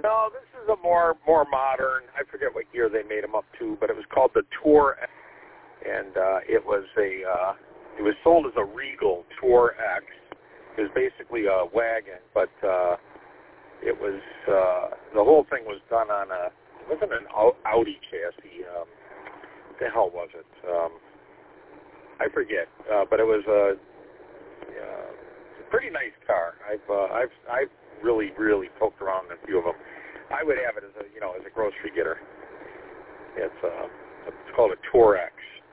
No, this is a more modern. I forget what year they made them up to, but it was called the Tour X, and it was sold as a Regal Tour X. It was basically a wagon, but it was the whole thing was done on it wasn't an Audi chassis. What the hell was it? I forget, but it was a pretty nice car. I've really poked around in a few of them. I would have it as a grocery getter. It's called a Tour X.